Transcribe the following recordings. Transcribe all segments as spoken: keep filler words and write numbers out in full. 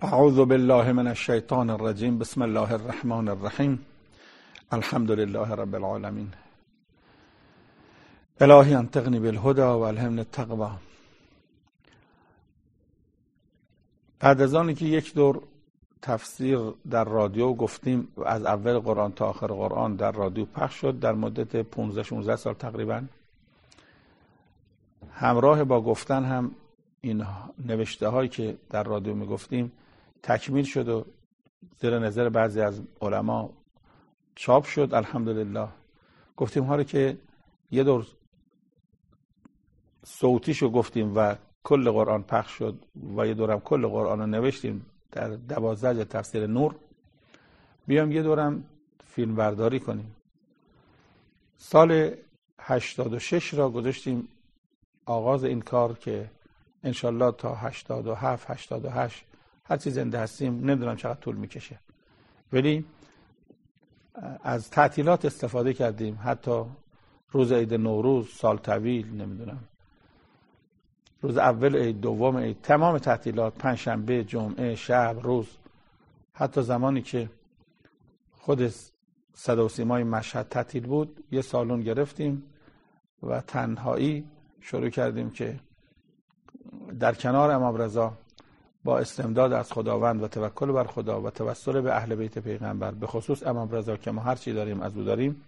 اعوذ بالله من الشیطان الرجیم. بسم الله الرحمن الرحیم. الحمد لله رب العالمین. الهی انطقنی بالهدى و الهمنی التقوی. بعد از آنی که یک دور تفسیر در رادیو گفتیم و از اول قرآن تا آخر قرآن در رادیو پخش شد در مدت پانزده شانزده سال تقریبا، همراه با گفتن هم این نوشته هایی که در رادیو می گفتیم تکمیل شد و زیر نظر بعضی از علما چاپ شد. الحمدلله. گفتیم ها رو که یه دور صوتیشو گفتیم و کل قرآن پخش شد و یه دورم کل قرآن رو نوشتیم در دوازده تفسیر نور. بیام یه دورم فیلم برداری کنیم. سال هشتاد و شش را گذاشتیم آغاز این کار که انشالله تا هشتاد و هفت هشتاد و هشت هر چی زنده هستیم، نمیدونم چقدر طول میکشه، ولی از تعطیلات استفاده کردیم. حتی روز عید نوروز، سال طویل، نمیدونم روز اول عید، دوم عید، تمام تعطیلات، پنجشنبه، جمعه، شب، روز، حتی زمانی که خود صدا و سیمای مشهد تعطیل بود یه سالن گرفتیم و تنهایی شروع کردیم که در کنار امام رضا با استمداد از خداوند و توکل بر خدا و توسل به اهل بیت پیغمبر، به خصوص امام رضا که ما هر چی داریم از او داریم،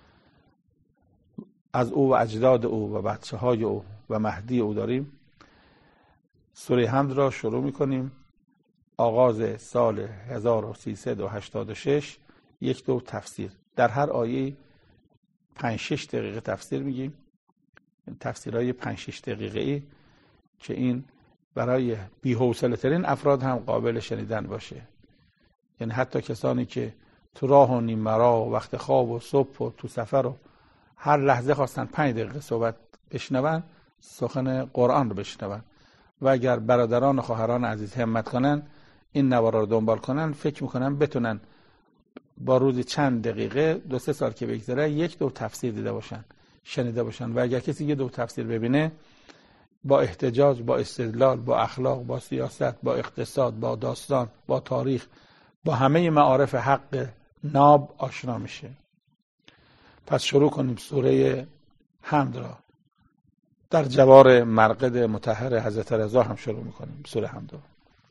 از او و اجداد او و بچه های او و مهدی او داریم، سوره حمد را شروع میکنیم. آغاز سال هزار و سیصد و هشتاد و شش یک دو تفسیر، در هر آیه پنج شش دقیقه تفسیر میگیم. تفسیرهای پنج شش دقیقه ای که این برای بی‌حوصله ترین افراد هم قابل شنیدن باشه. یعنی حتی کسانی که تو راه و نیم مرا و وقت خواب و صبح و تو سفر و هر لحظه خواستن پنج دقیقه صحبت بشنون، سخن قرآن رو بشنون، و اگر برادران و خواهران عزیز همت کنن این نوارا رو دنبال کنن، فکر میکنن بتونن با روزی چند دقیقه دو سه سال که بگذره یک دور تفسیر دیده باشن، شنیده باشن. و اگر کسی یه دور تفسیر ببینه، با احتجاج، با استدلال، با اخلاق، با سیاست، با اقتصاد، با داستان، با تاریخ، با همه معارف حق ناب آشنا میشه. پس شروع کنیم سوره حمد را. در جوار مرقد مطهر حضرت رضا هم شروع میکنیم سوره حمد را.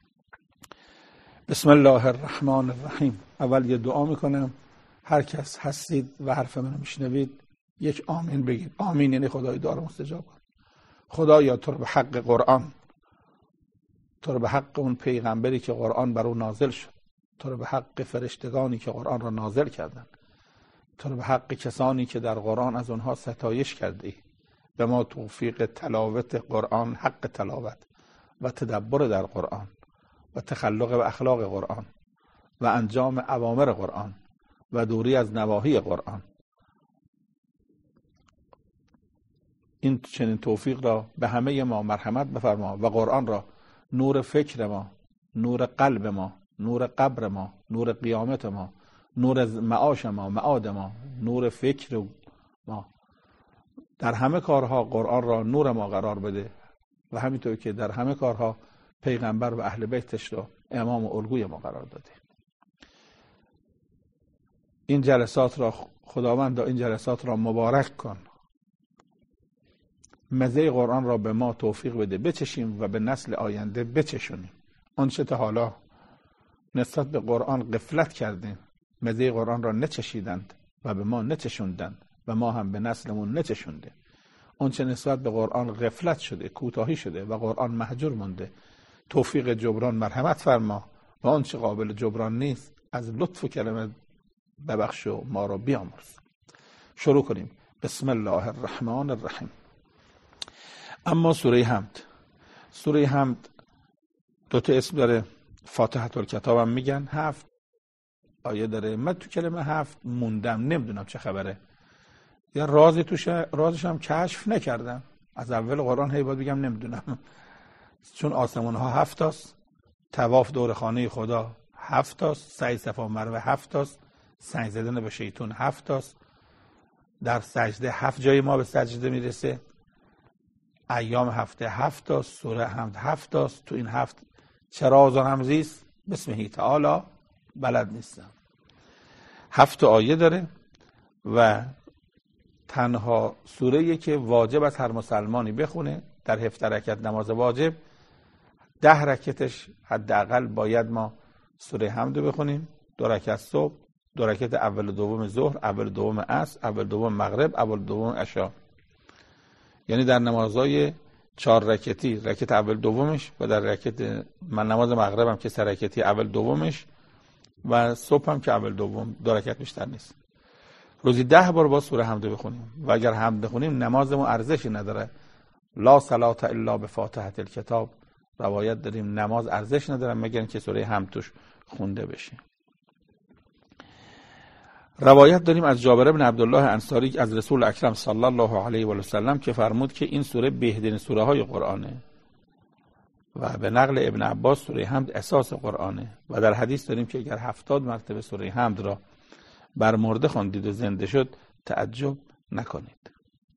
بسم الله الرحمن الرحیم. اول یه دعا میکنم. هر کس هستید و حرف منو میشنوید یک آمین بگید. آمین یعنی خدای دعا رو مستجاب کن. خدایا تو رو به حق قرآن، تو رو به حق اون پیغمبری که قرآن بر او نازل شد، تو رو به حق فرشتگانی که قرآن را نازل کردند، تو رو به حق کسانی که در قرآن از اونها ستایش کردی، به ما توفیق تلاوت قرآن، حق تلاوت و تدبر در قرآن و تخلق و اخلاق قرآن و انجام اوامر قرآن و دوری از نواهی قرآن. این چنین توفیق را به همه ما مرحمت بفرما و قرآن را نور فکر ما، نور قلب ما، نور قبر ما، نور قیامت ما، نور معاش ما، معاد ما، نور فکر ما، در همه کارها قرآن را نور ما قرار بده و همینطور که در همه کارها پیغمبر و اهل بیتش را امام و الگوی ما قرار داده. این جلسات را خداوند این جلسات را مبارک کن. مزه قرآن را به ما توفیق بده بچشیم و به نسل آینده بچشونیم. آنچه تا حالا نسبت به قرآن غفلت کردیم، مزه قرآن را نچشیدند و به ما نچشوندند و ما هم به نسلمون نچشونده. آنچه نسبت به قرآن غفلت شده، کوتاهی شده و قرآن مهجور مونده، توفیق جبران مرحمت فرما و آنچه قابل جبران نیست از لطف و کرمت ببخش و ما را بیامرز. شروع کنیم. بسم الله الرحمن الرحیم. اما سوره حمد، سوره حمد دو تا اسم داره. فاتحه الکتاب هم میگن. هفت آیه داره. من تو کلمه هفت موندم، نمیدونم چه خبره. یا رازی توش، رازش هم کشف نکردم. از اول قرآن هی باید بگم نمیدونم. چون آسمون ها هفت است، طواف دور خانه خدا هفت است، سعی صفا مروه هفت است، سعی زدن به شیطان هفت است، در سجده هفت جای ما به سجده میرسه، ایام هفته هفت است، سوره حمد هفت است. تو این هفت چه راز و رمزی است بسمه تعالی بلد نیستم. هفت آیه داره و تنها سوره‌ایه که واجب از هر مسلمانی بخونه. در هفت رکعت نماز واجب ده رکعتش حداقل باید ما سوره حمد بخونیم، دو رکعت صبح، دو رکعت اول و دوم ظهر، اول و دوم عصر، اول و دوم مغرب، اول و دوم عشا. یعنی در نمازهای چهار رکعتی رکعت اول دومش و در رکعت من نماز مغرب هم که سه رکعتی اول دومش و صبح هم که اول دوم دو رکعت بیشتر نیست. روزی ده بار با سوره حمد بخونیم و اگر حمد بخونیم نمازمون ارزشی نداره. لا صلاة الا بفاتحة الکتاب. روایت داریم نماز ارزش نداره مگر اینکه سوره حمد توش خونده بشه. روایت داریم از جابر بن عبدالله انصاری از رسول اکرم صلی الله علیه و سلم که فرمود که این سوره بهترین سوره های قرآنه و به نقل ابن عباس سوره حمد اساس قرآنه و در حدیث داریم که اگر هفتاد مرتبه سوره حمد را بر مرده خواندید و زنده شد تعجب نکنید.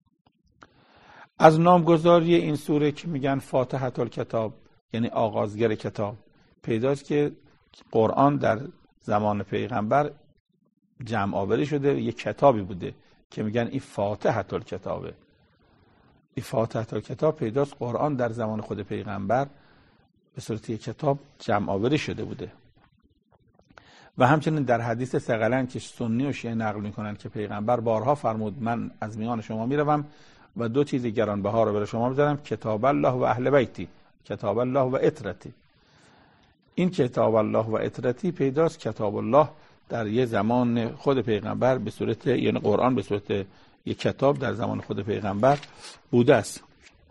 از نامگذاری این سوره که میگن فاتحة الکتاب یعنی آغازگر کتاب پیداست که قرآن در زمان پیغمبر جمع آوری شده، یک کتابی بوده که میگن این فاتحة الکتابه. این فاتحة الکتاب پیداست قرآن در زمان خود پیغمبر به صورت یک کتاب جمع آوری شده بوده. و همچنین در حدیث ثقلین که سنی و شیعه نقل میکنن که پیغمبر بارها فرمود من از میان شما میروم و دو چیز گرانبها رو برای شما میذارم، کتاب الله و اهل بیتی، کتاب الله و اطرتی. این کتاب الله و اطرتی پیداست کتاب الله در یه زمان خود پیغمبر به صورت یعنی قرآن به صورت یک کتاب در زمان خود پیغمبر بوده است.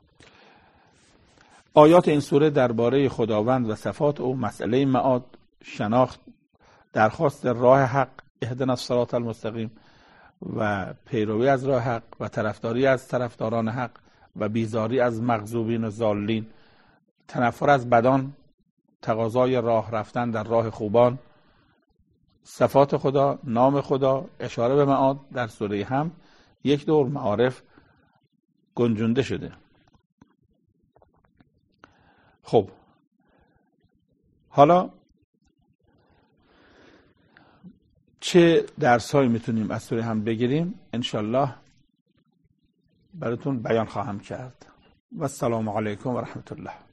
آیات این سوره درباره خداوند و صفات او، مسئله معاد، شناخت، درخواست راه حق اهدنا الصراط المستقیم و پیروی از راه حق و طرفداری از طرفداران حق و بیزاری از مغضوبین و ضالین، تنفر از بدان، تقاضای راه رفتن در راه خوبان، صفات خدا، نام خدا، اشاره به معاد در سوره حمد یک دور معارف گنجونده شده. خب حالا چه درسایی میتونیم از سوره حمد بگیریم؟ انشالله براتون بیان خواهم کرد. و السلام علیکم و رحمت الله.